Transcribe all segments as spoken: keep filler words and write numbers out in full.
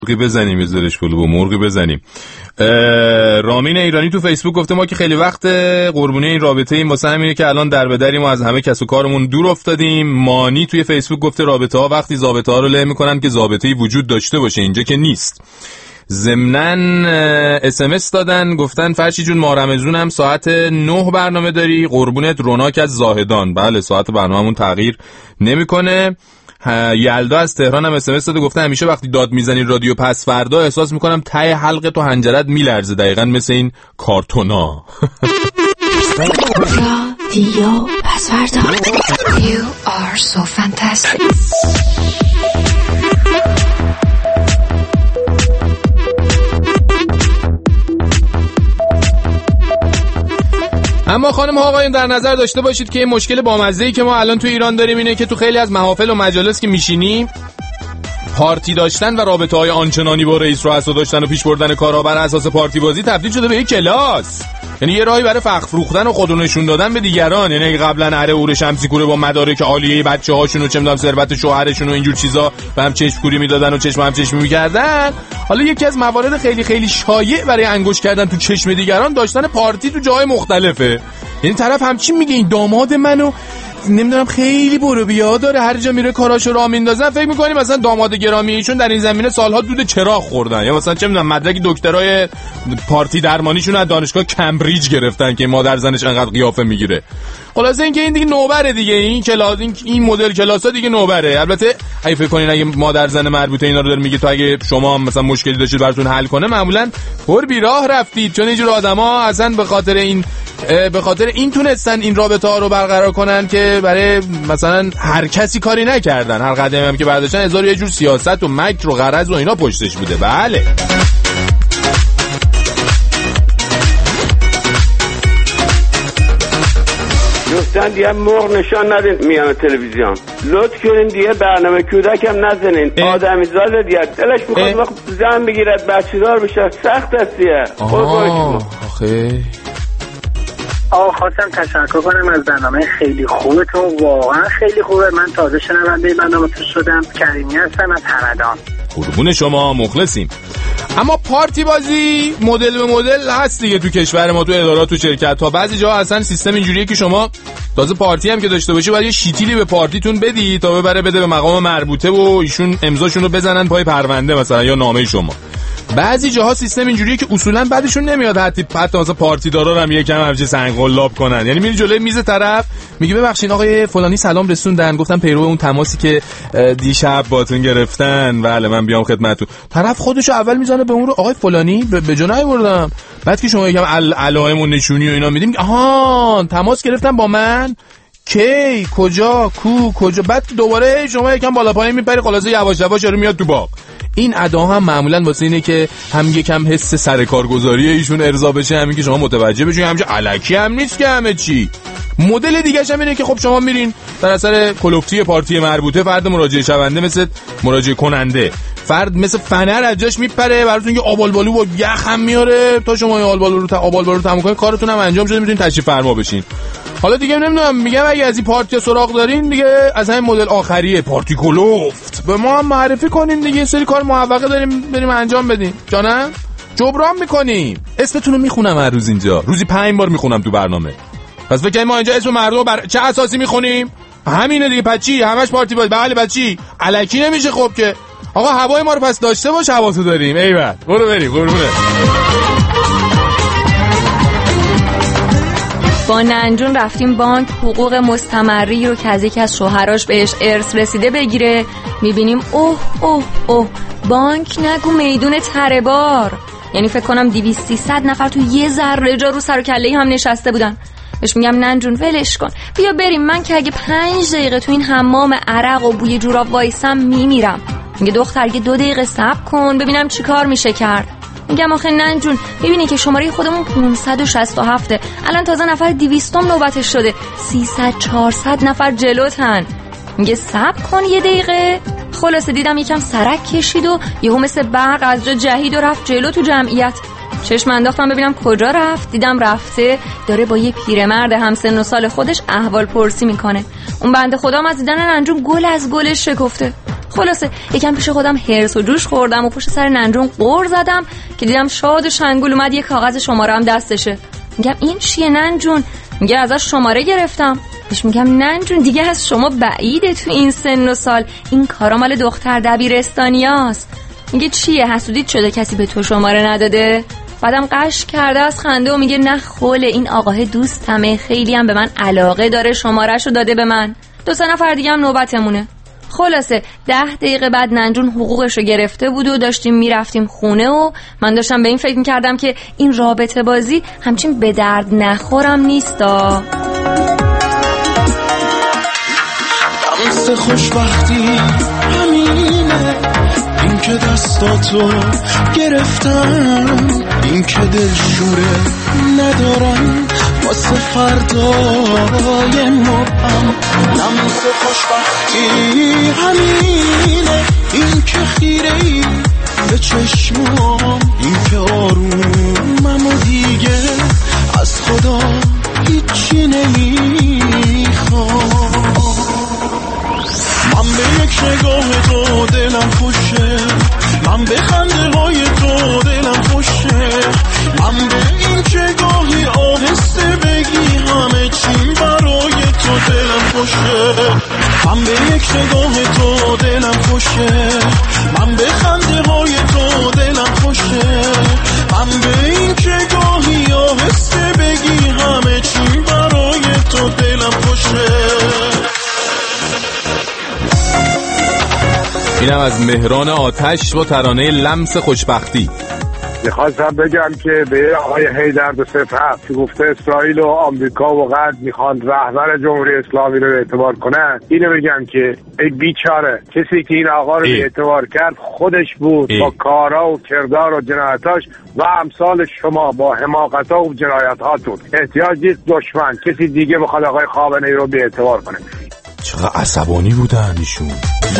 مرغی بزنیم یه زرش پلو با مرغی بزنیم. رامین ایرانی تو فیسبوک گفته ما که خیلی وقت قربونی این رابطه ایم، واسه همینه که الان در بدریم و از همه کس و کارمون دور افتادیم. مانی توی فیسبوک گفته رابطه ها وقتی ضابطه ها رو له میکنن که ضابطه‌ای وجود داشته باشه، اینجا که نیست. ضمناً اس ام اس دادن گفتن فرشی جون ما رمضون هم ساعت نه برنامه داری، قربونت روناک از زاهدان. بله ساعت برنامه‌مون تغییر نمیکنه. یلدا از تهران هم اس ام اس داده گفته همیشه وقتی داد میزنی رادیو پس فردا احساس میکنم ته حلق تو حنجرت میلرزه، دقیقاً مثل این کارتونا. رادیو پس فردا. You are so fantastic. اما خانم ها آقایون در نظر داشته باشید که مشکل بامزه‌ای که ما الان تو ایران داریم اینه که تو خیلی از محافل و مجالس که میشینیم پارتی داشتن و رابطه‌های آنچنانی با رئیس رؤسا داشتن و پیش بردن کارها بر اساس پارتی بازی تبدیل شده به یک کلاس، یعنی یه راهی برای فخر فروختن و خودو نشون دادن به دیگران. یعنی قبلا اره اور شمسی کوره با مدارک عالیه بچه‌هاشون و چه می‌دونم ثروت شوهرشون و اینجور چیزا به هم چشم کوری میدادن و چشم هم چشمی می‌کردن، حالا یکی از موارد خیلی خیلی شایع برای انگوش کردن تو چشم دیگران داشتن پارتی تو جای مختلفه. یعنی طرف همچین میگه این داماد منو نمیدونم خیلی برو بیا داره، هر جا میره کاراشو راه میندازن، فکر می‌کنی مثلا داماد گرامی ایشون در این زمینه سالها دود چراغ خوردن، یا مثلا چه میدونم مدرک دکترای پارتی درمانیشون از دانشگاه کمبریج گرفتن که مادر زنش انقدر قیافه میگیره. خلاصه اینکه این دیگه نوبره دیگه، این کلاس این, این مدل کلاسا دیگه نوبره. البته اگه فکر کنین اگه مادر زن مربوطه اینا رو داره میگه تو اگه شما هم مثلا مشکلی داشتید براتون حل کنه، معمولا پر بی راه رفتید، چون اینجور آدما اصلا به خاطر این به خاطر این تونستن این رابطه ها رو برقرار کنن که برای مثلا هر کسی کاری نکردن، هر قدمی هم که برداشتن هزار یه جور سیاست و مکر و غرض و اینا پشتش بوده. بله دوستان دیگه مرغ نشان ندین میان تلویزیون، لطف کنین دیگه برنامه کودک هم نزنین، آدمی زاده دیگه دلش میخواد وقت زن بگیرد بچه دار بشه، سخت است دیگه. آها آخه آقا خواستم تشکر کنم از برنامه خیلی خوبتون، واقعا خیلی خوبه. من تازه شنونده برنامه‌تون شدم. کریمی هستم از همدان. قربون شما، مخلصیم. اما پارتی بازی مدل به مدل هست دیگه تو کشور ما، تو ادارات، تو شرکت ها. بعضی جاها اصلا سیستم اینجوریه که شما تازه پارتی هم که داشته باشی باید یه شیتیلی به پارتیتون بدی تا ببره بده به مقام مربوطه و ایشون امضاشون رو بزنن پای پرونده مثلا یا نامه شما. بعضی جاها سیستم اینجوریه که اصولا بعدشون نمیاد حتی حتی مثلا پارتی دارا رو هم یکم همچین سنگ قلاب کنن. یعنی میری جلوی میز طرف میگه ببخشید آقای فلانی سلام رسوندن، گفتم پیرو اون تماسی که دیشب باتون گرفتن، بله من بیام خدمتتون. طرف خودشو اول میزنه به اون رو آقای فلانی به جا نیاوردم. بعد که شما یکم علائم و نشونی و اینا میدیم آها تماس گرفتن با من، کی کجا کو کجا، بعد دوباره شما یکم بالا پایین میپری، خلاصه یواش یواش رو میاد تو باغ. این ادا هم معمولا واسه اینه که هم یکم حس سرکارگزاری ایشون ارضا بشه، همین که شما متوجه بشین همچه الکی هم نیست که همه چی. مدل دیگه هم اینه که خب شما میرین در اثر کلفتی پارتی مربوطه فرد مراجعه شونده مثل مراجعه کننده، فرد مثل فنر از جاش میپره براتون که آبالبالو و یخ هم میاره تا شما این آبالبالو رو آبالبالو رو تموم کنید، کارتون هم انجام شده، میتونین تشریف فرما بشین. حالا دیگه نمیدونم میگم اگه از این پارتی سراغ دارین دیگه از همین مدل آخریه، پارتی کلفت، به ما هم معرفی کنین دیگه، سری کار موفقه داریم بریم انجام بدیم، جانم جبران میکنیم. اسمتون رو میخونم هر روز اینجا، روزی پنج بار میخونم تو برنامه. پس فکر کنیم ما اینجا اسم مردم بر چه اساسی میخونیم؟ همینه دیگه، بچی همش پارتی باید. بله بچی الکی نمیشه خب که. آقا هوای ما رو پس داشته باش، حواسو داریم. ایول برو بریم قربونه. با ننجون رفتیم بانک حقوق مستمری رو که از یکی از شوهراش بهش ارث رسیده بگیره، میبینیم اوه اوه اوه بانک نگو میدون تره بار. یعنی فکر کنم دویست سیصد نفر تو یه ذره جا رو سر و کله‌ای هم نشسته بودن. بهش میگم ننجون ولش کن بیا بریم، من که اگه پنج دقیقه تو این حمام عرق و بوی جوراب وایسم میمیرم. میگه دختر یه دو دقیقه صبر کن ببینم چی کار میشه کرد. میگم آخه ننجون ببینی که شماره خودمون پانصد و شصت و هفت، الان تازه نفر دویستم نوبتش شده، سیصد چهارصد نفر جلوتن. میگه صبر کن یه دقیقه. خلاصه دیدم یکم سرک کشید و یهو مثل برق از جا جهید و رفت جلو تو جمعیت. چشم انداختم ببینم کجا رفت، دیدم رفته داره با یه پیرمرد همسن و سال خودش احوال پرسی میکنه. اون بنده خدا از دیدن ننجون گل از گلش شکفته. خلاصه یکم پیش خودم هرس و جوش خوردم و پشت سر ننجون قور زدم که دیدم شاد و شنگول اومد یه کاغذ شماره هم دستشه. میگم این چیه ننجون؟ میگه ازش شماره گرفتم. بهش میگم ننجون دیگه از شما بعیده تو این سن و سال، این کارا مال دختر دبیرستانیاست. میگه چیه حسودیت شده کسی به تو شماره نداده؟ بعدم قش کرده از خنده و میگه نه خوله، این آقاه دوستمه، خیلی هم به من علاقه داره، شمارهشو داده به من. دو سه نفر دیگه هم نوبتمونه. خلاصه ده دقیقه بعد ننجون حقوقشو گرفته بود و داشتیم میرفتیم خونه و من داشتم به این فکر میکردم که این رابطه بازی همچین به درد نخورم نیستا. دست خوشبختی همینه، این که دستاتو گرفتم، این که دلشوره ندارم واسه فردای مبهم. لمس خوشبختی همینه، این که خیره ای به چشمام، این که آرومم و دیگه از خدا هیچی نمیخوام. من به یک نگاه تو دلم خوشه، من به خنده های تو دلم خوشه، من به این که گاهی آهسته بگی همه چی برای تو دلم خوشه. من به یک نگاه تو دلم خوشه، من به خنده های تو دلم خوشه، من به این که گاهی آهسته بگی همه چی برای تو دلم خوشه. اینم از مهران آتش با ترانه لمس خوشبختی. میخواستم بگم که به آقای حیدر دو صفر هفت که گفته اسرائیل و آمریکا و غرب میخوان رهبر جمهوری اسلامی رو اعتبار کنن، اینو بگم که ای بیچاره، کسی که این آقا رو اعتبار کرد خودش بود ای. با کارا و کردار و جنایتاش و امثال شما با حماقت‌ها و جنایت‌هاتون. احتیاج نیست دشمن کسی دیگه بخواد آقای خامنه‌ای رو بی اعتبار کنه. چقدر عصبانی بودن ایشون.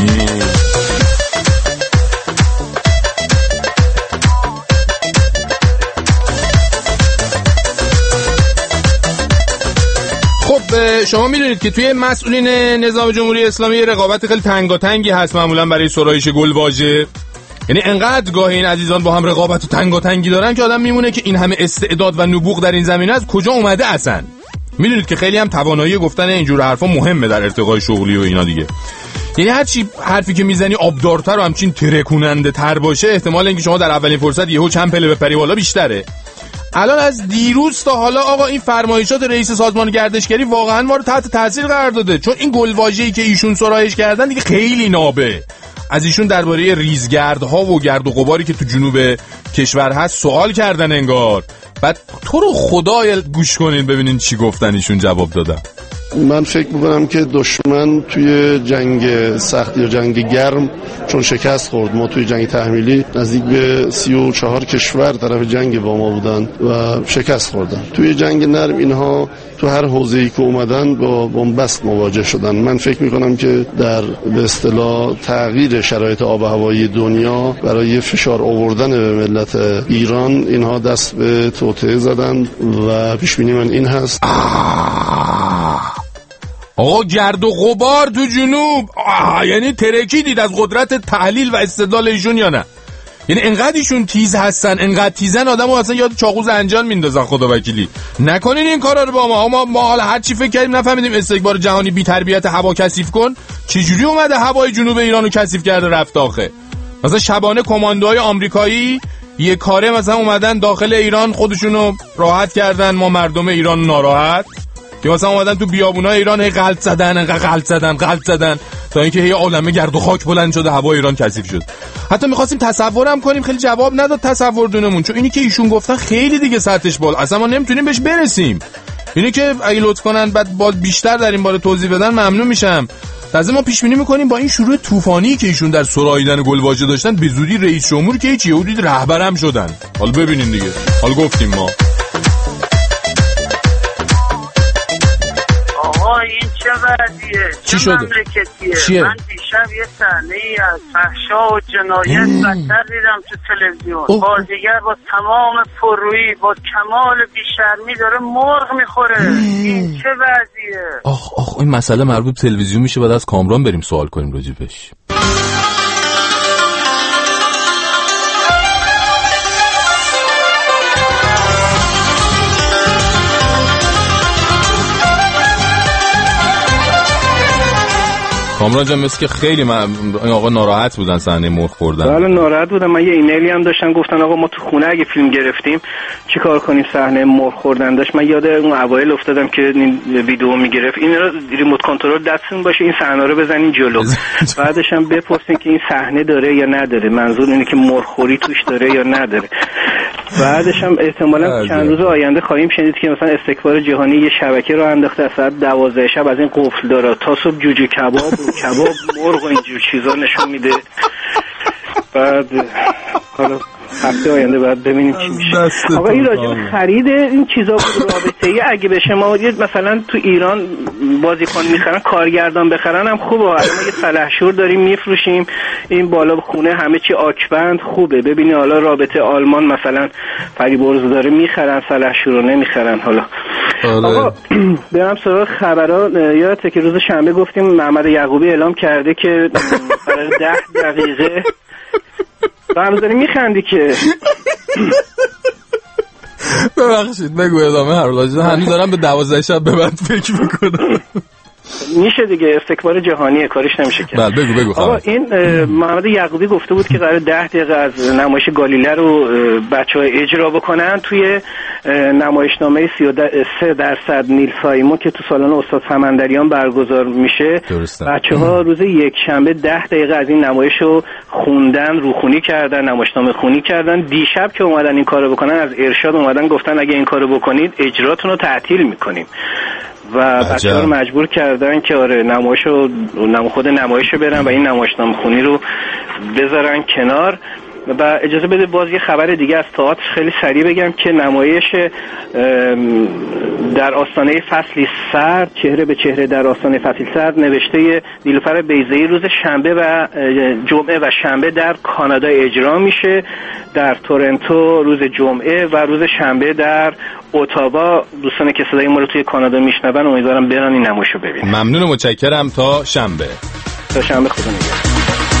خب شما میدونید که توی مسئولین نظام جمهوری اسلامی رقابت خیلی تنگاتنگی هست معمولا برای سرایش گلواژه. یعنی انقدر گاهی این عزیزان با هم رقابت و تنگاتنگی دارن که آدم میمونه که این همه استعداد و نبوغ در این زمینه از کجا اومده اصلا. میدونید که خیلی هم توانایی گفتن اینجور حرفا مهمه در ارتقای شغلی و اینا دیگه. یعنی هر چی حرفی که میزنی آبدارتر و همچین ترکوننده تر باشه، احتمال اینکه شما در اولین فرصت یهو چند پله بپری بالا بیشتره. الان از دیروز تا حالا آقا این فرمایشات رئیس سازمان گردشگری واقعا ما رو تحت تاثیر قرار داده، چون این گلواژه‌ای که ایشون سرایش کردن دیگه خیلی نابه. از ایشون درباره ریزگردها و گرد و غباری که تو جنوب کشور هست سوال کردن انگار. بعد تو رو خدای گوش کنین ببینین چی گفتن ایشون جواب دادن. من فکر میکنم که دشمن توی جنگ سخت یا جنگ گرم چون شکست خورد، ما توی جنگ تحمیلی نزدیک به سی و چهار کشور طرف جنگ با ما بودن و شکست خوردن. توی جنگ نرم اینها تو هر حوزه‌ای که اومدن با بنبست مواجه شدن. من فکر میکنم که در به اصطلاح تغییر شرایط آب و هوایی دنیا برای فشار آوردن به ملت ایران اینها دست به توطئه زدن و پیش بینی من این هست. آقا گرد و غبار تو جنوب، آه یعنی ترکیدید از قدرت تحلیل و استدلال ایشون یا نه؟ یعنی انقدر ایشون تیز هستن، انقدر تیزن آدمو اصلا یاد چاقو زنجان میندازن. خدا وکیلی نکنین این کارا رو با ما. ما ما حالا هر چی فکر کردیم نفهمیدیم استکبار جهانی بی تربیت هوا کثیف کن چجوری اومده هوای جنوب ایرانو کثیف کرده رفت آخه. مثلا شبانه کماندوهای آمریکایی یه کاره مثلا اومدن داخل ایران خودشونو راحت کردن، ما مردم ایران ناراحت. که مثلا اومدن تو بیابونای ایران هی غلط زدن، انقدر غلط زدن غلط زدن تا اینکه هی عالمه گرد و خاک بلند شده، هوای ایران کثیف شد. حتی می‌خواستیم تصورم کنیم، خیلی جواب نداد تصور دونمون، چون اینی که ایشون گفتن خیلی دیگه سطحش بالا، اصلا ما نمیتونیم بهش برسیم. اینی که اگه لطف کنن بعد باز بیشتر در این باره توضیح بدن ممنون میشم. تازه ما پیش بینی می‌کنیم با این شروع طوفانی که ایشون در سراییدن گلواژه داشتن به زودی رئیس جمهور که هیچ یهودی رهبرم شدن. حالا ببینین دیگه، حالا گفتیم ما این چه وضعیه؟ چی شده؟ مملکتیه؟ چیه؟ من دیشب یه صحنه ای از فحشا و جنایت بدتر دیدم تو تلویزیون. بازیگر با تمام پررویی با کمال بیشرمی داره مرغ میخوره. این چه وضعیه؟ آخ آخ این مسئله مربوط تلویزیون میشه، بعد از کامران بریم سوال کنیم راجبش. کامران جان مثل که خیلی من این آقا ناراحت بودن صحنه مرغ خوردن. بله ناراحت بودم. من یه ایمیلی هم داشتن گفتن آقا ما تو خونه اگه فیلم گرفتیم چیکار کنیم صحنه مرغ خوردن داشت. من یاد اون اوایل افتادم که این ویدیو میگرفت این رو ریموت کنترل دستتون باشه این صحنه رو بزنین جلو بعدش هم بپرسین که این صحنه داره یا نداره، منظور اینه که مرغ خوری توش داره یا نداره. بعدش هم احتمالاً چند روز آینده خواهیم شنید که مثلا استکبار جهانی یه شبکه رو انداخته از ساعت دوازده شب از این قفل داره تا صبح جوجه کباب و کباب مرغ و اینجور چیزا نشون میده. بعد حالا هفته آینده باید ببینیم چی میشه. آقا این راجع به خرید این چیزا بود رابطه‌ای اگه بشه ما مثلا تو ایران بازیکن میخرن کارگردان بخرن هم خوبه. الان ما یه سلحشور داریم میفروشیم این بالا خونه همه چی آکبند خوبه. ببینی حالا رابطه آلمان مثلا فریبرز داره میخرن سلحشور رو نمیخرن. حالا آقا برام سراغ خبرها. یادته که روز شنبه گفتیم محمد یعقوبی اعلام کرده که برای ده دقیقه برمی‌داری میخندی که ببخشید بگو ادامه هر لحظه. هنوز دارم به دوازده شب به بعد فکر میکنم. میشه دیگه استکبار جهانیه کارش نمیشه کرد. بله بگو بگو. آقا این محمد یعقوبی گفته بود که قرار ده دقیقه از نمایش گالیله رو بچه‌ها اجرا بکنن توی نمایشنامه سی و سه درصد نیل سایمو که تو سالن استاد سمندریان برگزار میشه. بچه‌ها روز یک شنبه ده دقیقه از این نمایش رو خوندن، روخونی کردن، نمایشنامه خونی کردن. دیشب که اومدن این کارو بکنن از ارشاد اومدن گفتن اگه این کارو بکنید اجراتون رو تعطیل میکنیم. و بچه‌ها رو مجبور کردن که آره نمایشو خود نمایشو برن و این نمایشنامه خونی رو بذارن کنار. و اجازه بده باز یه خبر دیگه از تئاتر خیلی سریع بگم که نمایش در آستانه فصلی سرد، چهره به چهره در آستانه فصلی سرد نوشته نیلوفر بیضایی روز شنبه و جمعه و شنبه در کانادا اجرا میشه، در تورنتو روز جمعه و روز شنبه در اتاوا. دوستانی که صدای ما رو توی کانادا میشنون امیدوارم برن این نمایش رو ببینن. ممنون و متشکرم. تا شنبه. تا شنبه خدا نگهدار.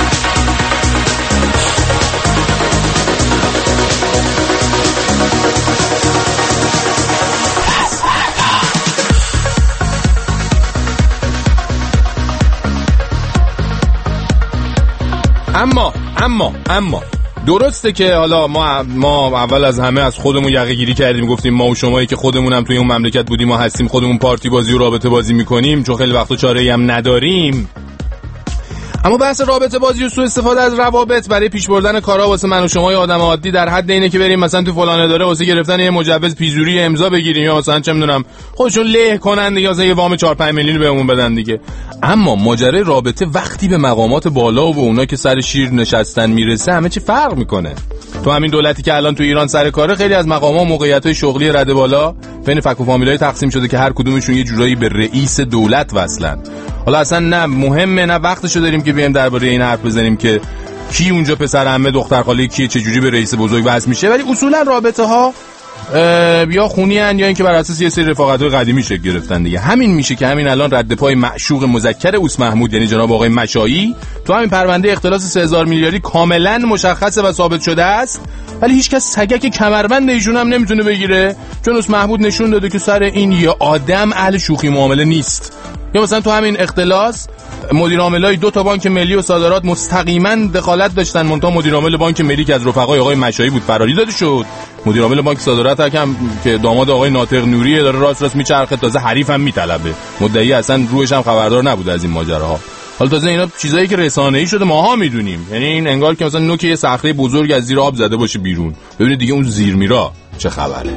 اما اما اما درسته که حالا ما ما اول از همه از خودمون یقه گیری کردیم، گفتیم ما و شمایی که خودمونم توی اون مملکت بودیم ما هستیم خودمون پارتی بازی و رابطه بازی میکنیم چون خیلی وقتا چاره‌ای هم نداریم. اما بحث رابطه بازی و سوء استفاده از روابط برای پیش بردن کارا واسه من و شما آدم عادی در حد اینه که بریم مثلا تو فلان اداره واسه گرفتن یه مجوز پیزوری امضا بگیریم یا مثلا چه میدونم خودشون له کنن دیگه مثلا یه وام چهار پنج میلیون بهمون بدن دیگه. اما ماجرای رابطه وقتی به مقامات بالا و به اونا که سر شیر نشستن میرسه همه چی فرق میکنه. تو همین دولتی که الان تو ایران سر کاره خیلی از مقام‌ها موقعیت‌های شغلی رده بالا بین فک و فامیلای تقسیم شده که هر کدومشون یه جورایی به رئیس دولت وصلن. حالا اصلا نه مهمه نه وقتشو داریم که بیایم درباره این حرف بزنیم که کی اونجا پسر عمه دختر خاله کیه چه جوری به رئیس بزرگ وصل میشه، ولی اصولا رابطه‌ها یا خونی ان یا اینکه بر اساس یه سری رفاقت‌های قدیمی شکل گرفتن دیگه. همین میشه که همین الان رد پای معشوق مذکر اوس محمود یعنی جناب آقای مشایی تو همین پرونده اختلاس سه هزار میلیاردی کاملا مشخصه و ثابت شده است، ولی هیچکس سگک کمربند ایشون هم نمیتونه بگیره چون اوس محمود نشون داده که سر این یه آدم اهل شوخی معامله نیست. یا مثلا تو همین اختلاس مدیر عاملای دو تا بانک ملی و صادرات مستقیما دخالت داشتن، منتها مدیر عامل بانک ملی که از رفقای آقای مشایی بود فراری داده شد. مدیر عامل بانک صادرات هم که داماد آقای ناطق نوریه داره راست راست میچرخه، تازه حریف هم میطلبه، مدعی اصلا روش هم خبردار نبود از این ماجراها. حالا تازه اینا چیزایی که رسانه‌ای شده ماها میدونیم، یعنی این انگار که مثلا نوک یه صخره بزرگ از زیر آب زده باشه بیرون، ببینید دیگه اون زیر میرا چه خبره.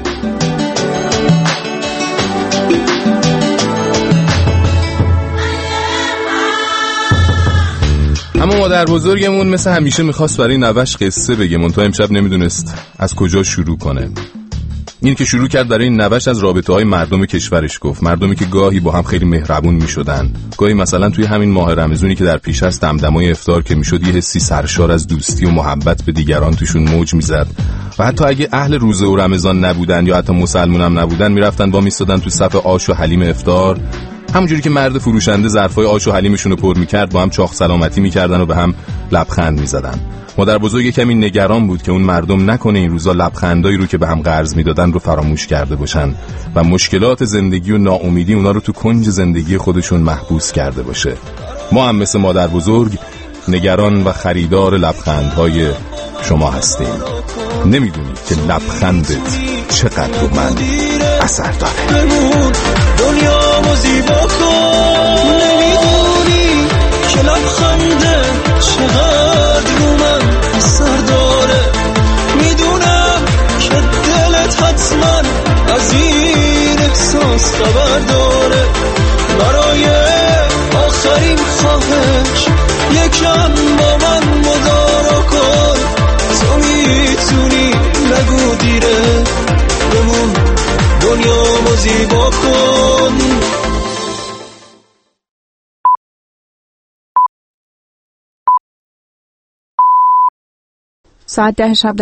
اما مادر بزرگمون مثل همیشه میخواست برای نوش قصه بگه، منتها امشب نمیدونست از کجا شروع کنه. این که شروع کرد برای این نوش از رابطه های مردم کشورش گفت، مردمی که گاهی با هم خیلی مهربون میشدن، گاهی مثلا توی همین ماه رمضانی که در پیش است دمدمای افطار که میشد یه حسی سرشار از دوستی و محبت به دیگران توشون موج میزد و حتی اگه اهل روزه و رمضان نبودن یا حتی مسلمون هم نبودن میرفتن با میستادن تو صف آش و حلیم افطار، همونجوری که مرد فروشنده ظرفای آش و حلیمشون رو پر میکرد با هم چاق سلامتی میکردن و به هم لبخند میزدن. مادر بزرگ کمی نگران بود که اون مردم نکنه این روزا لبخندایی رو که به هم قرض میدادن رو فراموش کرده باشن و مشکلات زندگی و ناامیدی اونا رو تو کنج زندگی خودشون محبوس کرده باشه. ما هم مثل مادر بزرگ نگران و خریدار لبخندهای شما هستیم. نمیدونی که لبخندت چقدر رو من اثر داره. دنیا رو زیبا کن، نمیدونی که لبخندت چقدر رو من اثر داره. میدونم که دلت حتما از این احساس خبر داره. برای آخرین خواهش یکم با من مدارا کن. تو میتونی نگو دیره، بمون دنیا رو زیبا کن. ساعت ده شب